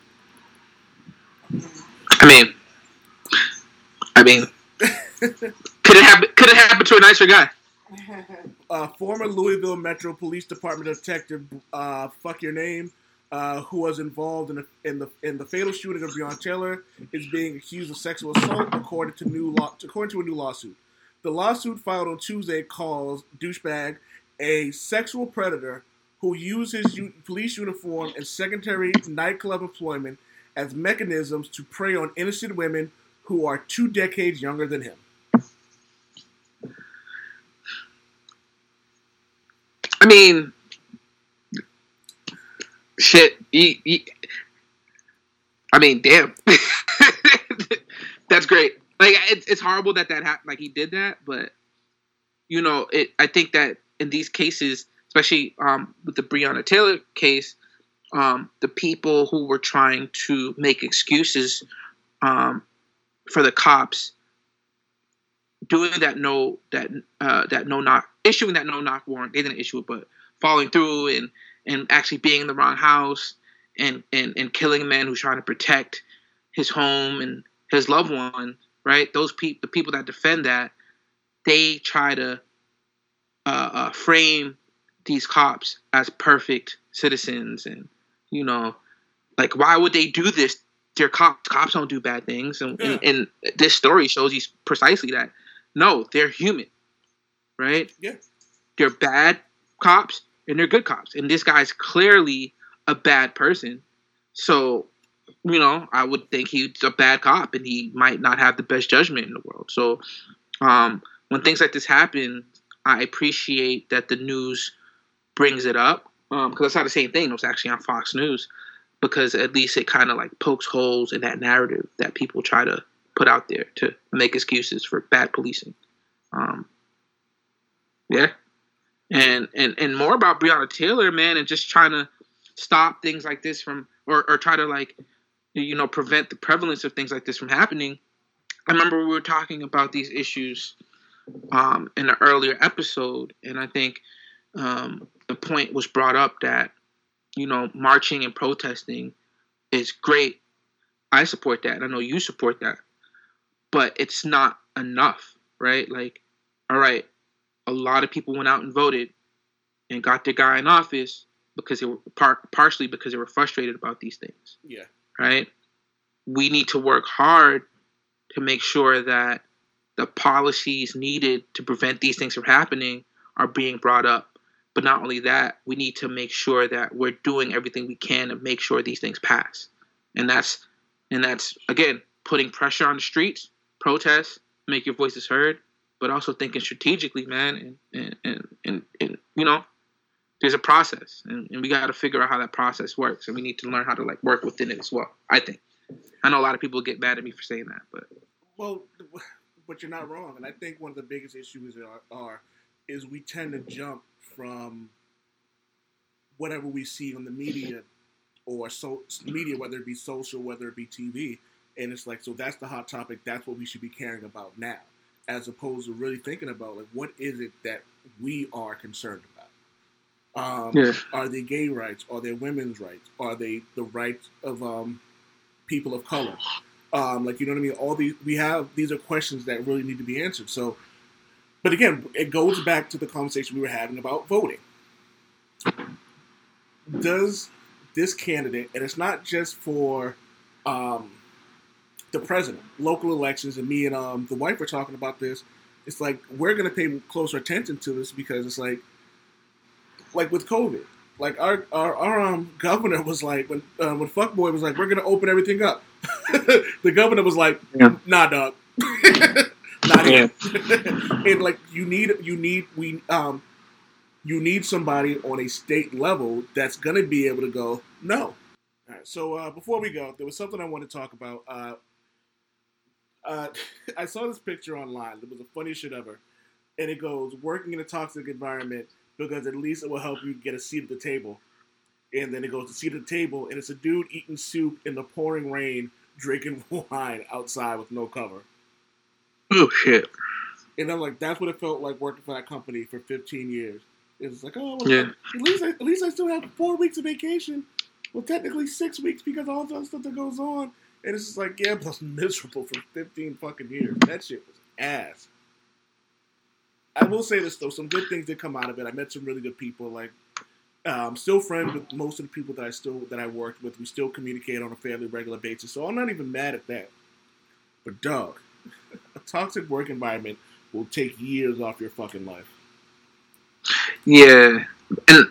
D: I mean, could it happen to a nicer guy?
B: Former Louisville Metro Police Department detective, fuck your name, who was involved in the fatal shooting of Breonna Taylor, is being accused of sexual assault according to a new lawsuit. The lawsuit filed on Tuesday calls douchebag a sexual predator who used his police uniform and secondary nightclub employment as mechanisms to prey on innocent women who are 2 decades younger than him.
D: I mean, shit. I mean, damn. That's great. Like, it's horrible that happened. Like, he did that, but I think that in these cases, especially with the Breonna Taylor case, the people who were trying to make excuses for the cops doing issuing that no knock warrant. They didn't issue it, but following through and actually being in the wrong house and killing a man who's trying to protect his home and his loved one. Right? The people that defend that, they try to frame these cops as perfect citizens, and like, why would they do this? They're cops. Cops don't do bad things, and this story shows you precisely that. No, they're human, right?
B: Yeah,
D: they're bad cops and they're good cops, and this guy's clearly a bad person. So, I would think he's a bad cop, and he might not have the best judgment in the world. So, when things like this happen, I appreciate that the news brings it up, because I saw the same thing. It was actually on Fox News, because at least it kind of like pokes holes in that narrative that people try to put out there to make excuses for bad policing. Yeah. And more about Breonna Taylor, man, and just trying to stop things like this from, or try to, like, prevent the prevalence of things like this from happening. I remember we were talking about these issues in an earlier episode, and I think the point was brought up that, marching and protesting is great. I support that, and I know you support that. But it's not enough, right? Like, all right, a lot of people went out and voted and got their guy in office because they were partially because they were frustrated about these things.
B: Yeah.
D: Right? We need to work hard to make sure that the policies needed to prevent these things from happening are being brought up. But not only that, we need to make sure that we're doing everything we can to make sure these things pass. And that's again, putting pressure on the streets, protest, make your voices heard, but also thinking strategically, man. And there's a process, and we got to figure out how that process works, and we need to learn how to, like, work within it as well. I think. I know a lot of people get mad at me for saying that,
B: but you're not wrong. And I think one of the biggest issues is we tend to jump from whatever we see on the media or media, whether it be social, whether it be TV, and it's like, so that's the hot topic. That's what we should be caring about now, as opposed to really thinking about, like, what is it that we are concerned about? Are they gay rights? Are they women's rights? Are they the rights of people of color? Like, you know what I mean? All these are questions that really need to be answered. So, but again, it goes back to the conversation we were having about voting. Does this candidate, and it's not just for the president, local elections, and me and the wife were talking about this. It's like, we're going to pay closer attention to this, because it's like with COVID, like our governor was like, when Fuckboy was like, we're going to open everything up. The governor was like, nah, dog. Not here. And like, you need somebody on a state level that's going to be able to go, no. All right, so before we go, there was something I want to talk about. I saw this picture online. It was the funniest shit ever. And it goes, working in a toxic environment, because at least it will help you get a seat at the table. And then it goes to seat at the table, and it's a dude eating soup in the pouring rain, drinking wine outside with no cover.
D: Oh, shit.
B: And I'm like, that's what it felt like working for that company for 15 years. It was like, oh, well, yeah. At least I still have 4 weeks of vacation. Well, technically 6 weeks, because all the other stuff that goes on. And it's just like, yeah, I was miserable for 15 fucking years. That shit was ass. I will say this, though. Some good things did come out of it. I met some really good people. Like, I'm still friends with most of the people that I worked with. We still communicate on a fairly regular basis. So I'm not even mad at that. But, dog, a toxic work environment will take years off your fucking life.
D: Yeah. And,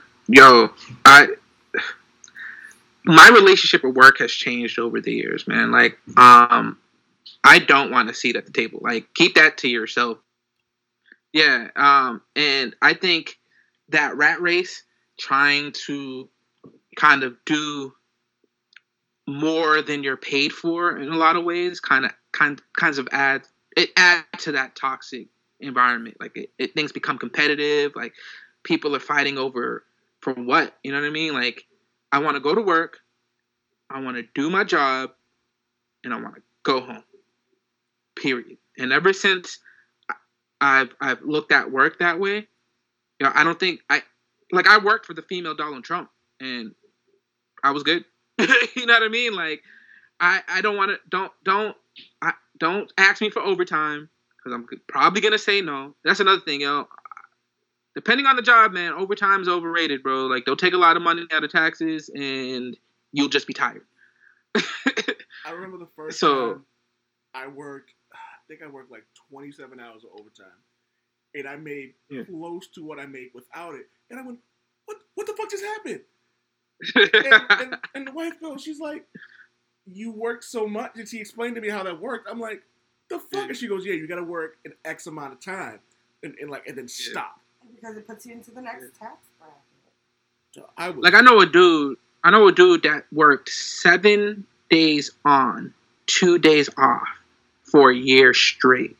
D: my relationship with work has changed over the years, man. Like, I don't want a seat at the table. Like, keep that to yourself. Yeah. And I think that rat race, trying to kind of do more than you're paid for in a lot of ways, kinds of adds to that toxic environment. Like, things become competitive. Like, people are fighting over for what? You know what I mean? Like, I want to go to work, I want to do my job, and I want to go home. Period. And ever since I've looked at work that way, I don't think I worked for the female Donald Trump, and I was good. You know what I mean? Like, I don't want to. Don't ask me for overtime, because I'm probably gonna say no. That's another thing, depending on the job, man, overtime's overrated, bro. Like, they'll take a lot of money out of taxes, and you'll just be tired.
B: I remember the first time I worked, I think I worked like 27 hours of overtime. And I made close to what I made without it. And I went, what the fuck just happened? and the wife goes, she's like, you worked so much. And she explained to me how that worked. I'm like, the fuck? And she goes, yeah, you got to work an X amount of time and then stop.
C: Because it puts you into the next tax bracket.
B: So
D: I know a dude that worked 7 days on, 2 days off for a year straight.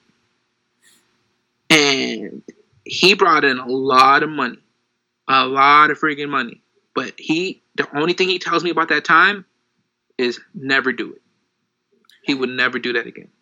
D: And he brought in a lot of money. A lot of freaking money. But the only thing he tells me about that time is never do it. He would never do that again.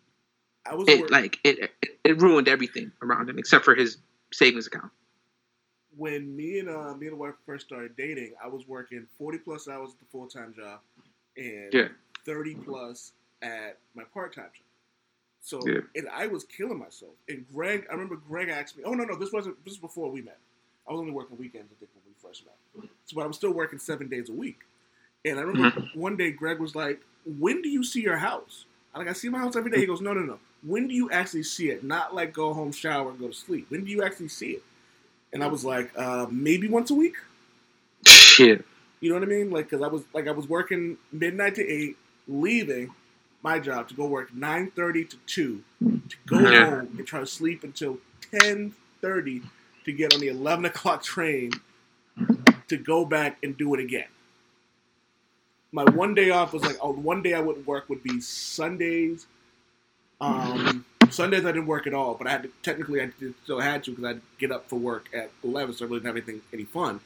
D: It ruined everything around him except for his savings account.
B: When me and the wife first started dating, I was working 40 plus hours at the full-time job and 30 plus at my part-time job. So, and I was killing myself. And I remember Greg asked me, this was before we met. I was only working weekends, I think, when we first met. So, but I was still working 7 days a week. And I remember one day Greg was like, when do you see your house? I'm like, I see my house every day. He goes, no. When do you actually see it? Not like go home, shower, and go to sleep. When do you actually see it? And I was like, maybe once a week.
D: Shit.
B: You know what I mean? Like, because I was working midnight to 8, leaving my job to go work 9:30 to 2, to go home and try to sleep until 10:30 to get on the 11 o'clock train to go back and do it again. My one day off was like, one day I wouldn't work would be Sundays. Sundays I didn't work at all, but I still had to because I'd get up for work at 11, so I really didn't have any fun.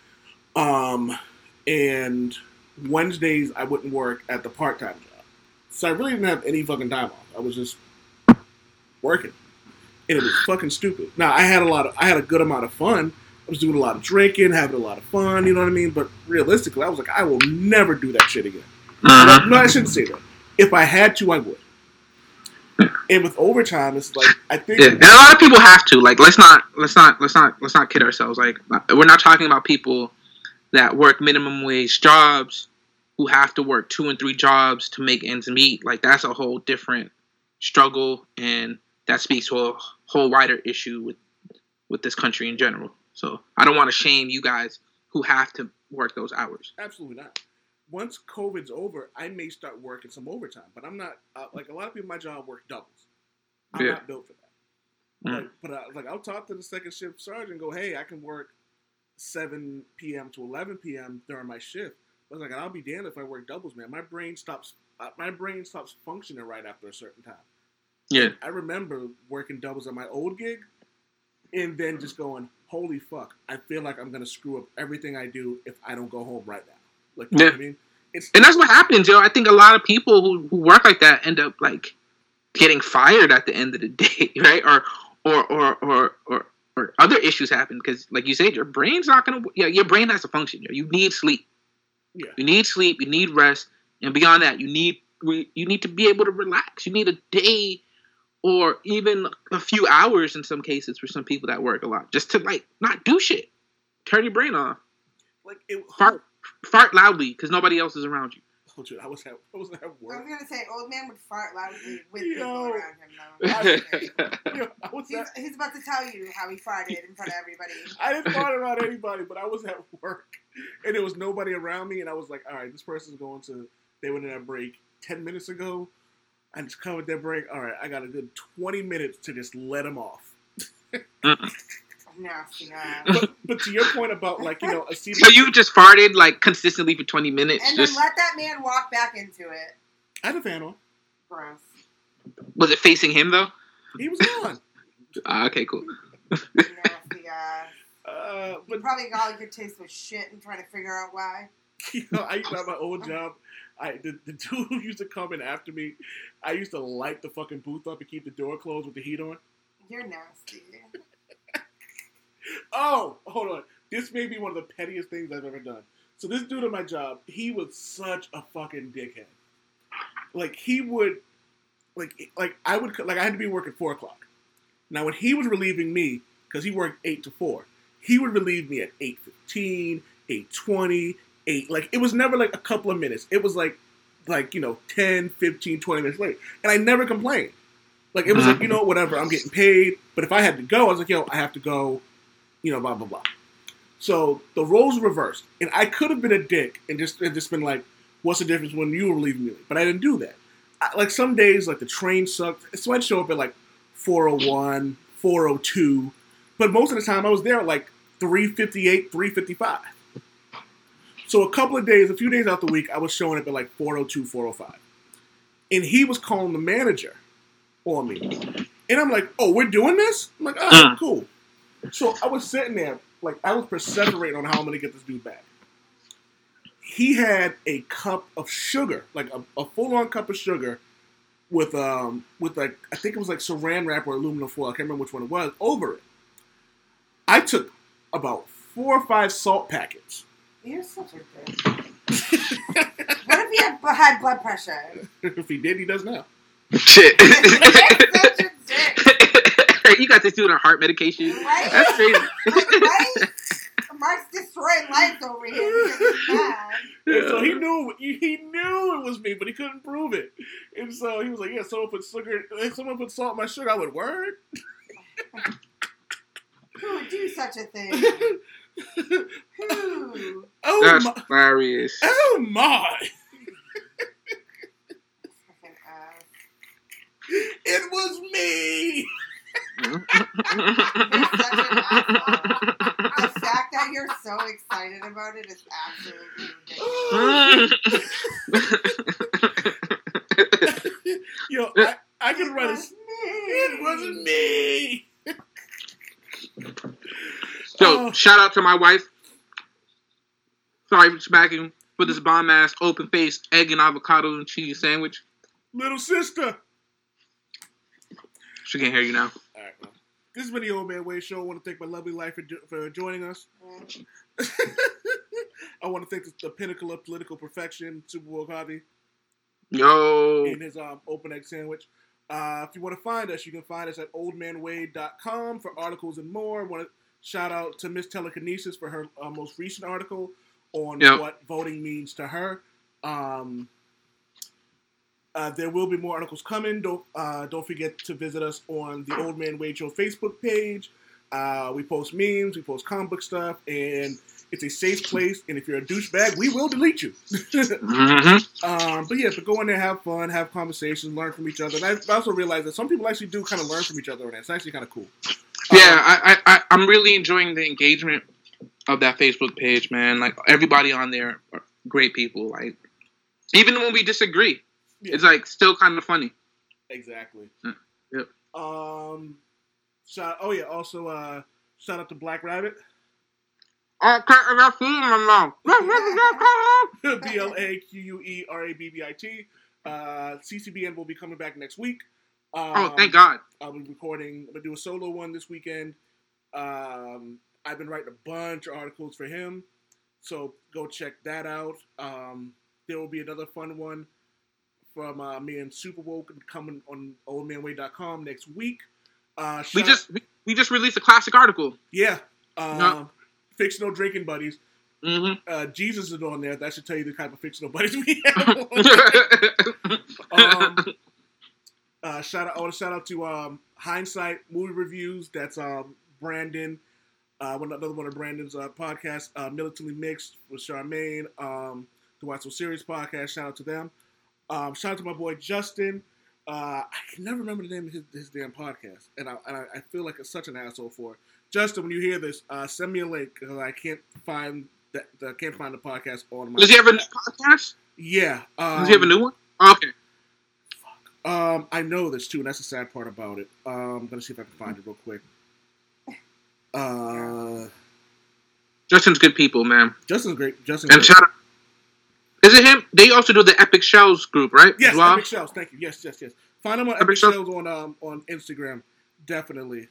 B: And Wednesdays I wouldn't work at the part-time job. So I really didn't have any fucking time off. I was just working. And it was fucking stupid. Now, I had a good amount of fun. I was doing a lot of drinking, having a lot of fun, you know what I mean? But realistically, I was like, I will never do that shit again. No, I shouldn't say that. If I had to, I would. And with overtime, it's like, I think...
D: and a lot of people have to. Like, let's not kid ourselves. Like, we're not talking about people that work minimum wage jobs who have to work 2 and 3 jobs to make ends meet. Like, that's a whole different struggle, and that speaks to a whole wider issue with this country in general. So I don't want to shame you guys who have to work those hours.
B: Absolutely not. Once COVID's over, I may start working some overtime, but I'm not like a lot of people in my job work doubles. I'm not built for that. But I'll talk to the second shift sergeant and go, hey, I can work 7 p.m. to 11 p.m. during my shift. I was like, I'll be damned if I work doubles, man. My brain stops functioning right after a certain time.
D: Yeah.
B: I remember working doubles at my old gig and then just going, holy fuck, I feel like I'm going to screw up everything I do if I don't go home right now. Like, you know what I mean?
D: And that's what happens, yo. I think a lot of people who work like that end up, like, getting fired at the end of the day, right? Or other issues happen because, like you said, your brain's not going to... Yeah, your brain has to function. You need sleep.
B: Yeah.
D: You need sleep. You need rest. And beyond that, you need to be able to relax. You need a day or even a few hours in some cases for some people that work a lot just to, like, not do shit. Turn your brain off.
B: Like
D: Fart loudly because nobody else is around you.
B: Oh, dude, I was at work.
C: I was going to say, old man would fart loudly with people around him, though. He's about to tell you how he farted in front of everybody.
B: I didn't fart around anybody, but I was at work, and there was nobody around me, and I was like, all right, this person's they went in that break 10 minutes ago. I just covered their break. All right, I got a good 20 minutes to just let them off.
C: Nasty.
B: But to your point about, like, you know, a CD.
D: So you just farted, like, consistently for 20 minutes?
C: And then let that man walk back into it.
B: I had a fan on.
C: Gross.
D: Was it facing him, though?
B: He was on.
D: Okay, cool.
C: Nasty guy.
B: But
C: you probably got a good taste with shit and trying to figure out why.
B: You know, I used to have my old job. The dude who used to come in after me, I used to light the fucking booth up and keep the door closed with the heat on.
C: You're nasty.
B: Oh, hold on. This may be one of the pettiest things I've ever done. So this dude at my job, he was such a fucking dickhead. Like, he would, I had to be working 4 o'clock. Now, when he was relieving me, because he worked 8 to 4, he would relieve me at 8:15, 8:20, 8. Like, it was never like a couple of minutes. It was like 10, 15, 20 minutes late. And I never complained. Like, it was like, whatever, I'm getting paid. But if I had to go, I was like, yo, I have to go, blah, blah, blah. So the roles were reversed. And I could have been a dick and just been like, what's the difference when you were relieving me? But I didn't do that. Like, some days, like, the train sucked. So I'd show up at, like, 4:01, 4:02. But most of the time, I was there at, like, 3:58, 3:55. So a few days out the week, I was showing up at, like, 4:02, 4:05. And he was calling the manager on me. And I'm like, oh, we're doing this? I'm like, oh, cool. So I was sitting there, like, I was perseverating on how I'm going to get this dude back. He had a cup of sugar, like a full-on cup of sugar with like, I think it was like saran wrap or aluminum foil, I can't remember which one it was, over it. I took about 4 or 5 salt packets.
C: You're such a dick. What if he had high blood pressure?
B: If he did, he does now.
D: Shit.
C: You're such a dick.
D: You got this dude on heart medication.
C: Right?
D: That's crazy.
C: Right? Mark's destroying lives over here because he's mad.
B: And so he knew it was me, but he couldn't prove it. And so he was like, yeah, someone put salt in my sugar. I went, word?
C: Who would do such a thing? Who?
B: Oh,
D: that's
B: my.
D: hilarious.
B: Oh, my.
C: Fucking ass.
B: It was me.
C: You're such an asshole. The fact that you're so excited about it is absolutely ridiculous.
B: Yo, I can write it. It wasn't me.
D: So, shout out to my wife. Sorry for smacking for this bomb-ass, open-faced egg and avocado and cheese sandwich.
B: Little sister.
D: She can't hear you now.
B: All right, well. This has been the Old Man Wade Show. I want to thank my lovely wife for joining us. I want to thank the pinnacle of political perfection, Super Bowl Coffee,
D: Yo.
B: and his open egg sandwich. If you want to find us, you can find us at oldmanwade.com for articles and more. I want to shout out to Miss Telekinesis for her most recent article on what voting means to her. There will be more articles coming. Don't forget to visit us on the Old Man Wade Show Facebook page. We post memes, we post comic book stuff, and it's a safe place. And if you're a douchebag, we will delete you. But go in there, have fun, have conversations, learn from each other. And I also realized that some people actually do kind of learn from each other, and it's actually kind of cool.
D: Yeah, I'm really enjoying the engagement of that Facebook page, man. Like, everybody on there are great people. Like, even when we disagree. Yeah. It's like still kind of funny.
B: Exactly.
D: Yep.
B: Also, shout out to Black Rabbit.
D: I got food in my mouth.
B: BLAQUERABBIT. CCBN will be coming back next week.
D: Thank God.
B: I'll be recording. I'm gonna do a solo one this weekend. I've been writing a bunch of articles for him, so go check that out. There will be another fun one from me and Super Woke coming on oldmanwade.com next week.
D: We just released a classic article.
B: Yeah. Fictional drinking buddies. Mm-hmm. Jesus is on there. That should tell you the type of fictional buddies we have. I want to shout out to Hindsight Movie Reviews. That's Brandon. Another one of Brandon's podcasts. Militantly Mixed with Charmaine. The Why So Serious podcast. Shout out to them. Shout out to my boy Justin. I can never remember the name of his damn podcast, and I feel like such an asshole for it. Justin, when you hear this, send me a link because I can't find the podcast on my.
D: Does he have a new podcast?
B: Yeah.
D: Does he have a new one? Oh, okay.
B: I know this too, and that's the sad part about it. I'm gonna see if I can find it real quick.
D: Justin's good people, man.
B: Justin's great.
D: And shout out. Is it him? They also do the Epic Shells group, right?
B: Yes,
D: well?
B: Epic Shells. Thank you. Yes. Find him on Epic Shells on Instagram. Definitely.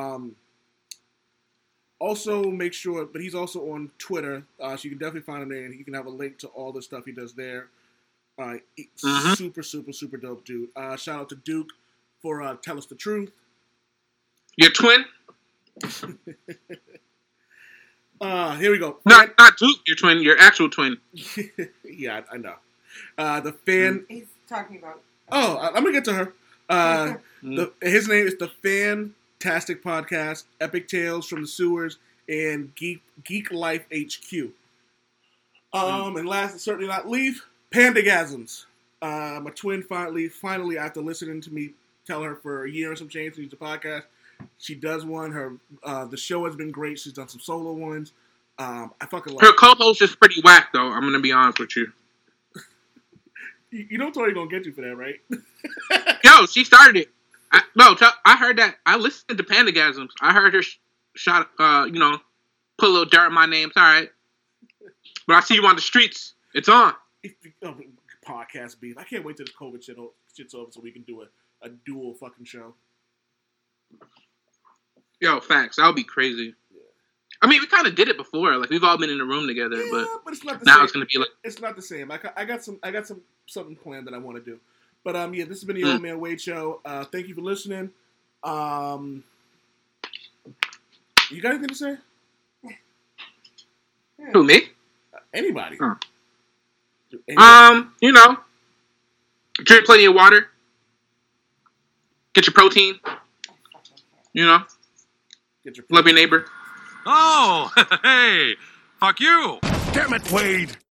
B: Also, make sure, but he's also on Twitter, so you can definitely find him there, and you can have a link to all the stuff he does there. Super, super, super dope dude. Shout out to Duke for Tell Us the Truth.
D: Your twin?
B: Here we go.
D: Not Duke, your twin, your actual twin.
B: Yeah, I know. The fan.
C: He's talking about.
B: Oh, I'm gonna get to her. His name is the Fantastic Podcast, Epic Tales from the Sewers, and Geek Life HQ. And last and certainly not least, Pandagasms. My twin finally, after listening to me tell her for a year and some change to use the podcast, she does one. The show has been great. She's done some solo ones. I fucking love
D: her co-host is pretty whack, though. I'm gonna be honest with you.
B: You know Tori gonna get you for that, right?
D: Yo, she started it. I heard that. I listened to Pandagasms. I heard her put a little dirt on my name. It's all right. But I see you on the streets. It's on.
B: Podcast beef. I can't wait till this COVID shit's over so we can do a dual fucking show.
D: Yo, facts. That would be crazy. Yeah. I mean, we kind of did it before. Like, we've all been in a room together, but
B: it's not the
D: now
B: same.
D: it's gonna be like
B: it's not the same. I got something planned that I want to do. But this has been the Old Man Wade Show. Thank you for listening. You got anything to say?
D: Who, me?
B: Anybody.
D: Huh. Drink plenty of water. Get your protein. Love your neighbor.
F: Oh, hey, fuck you.
A: Damn it, Wade.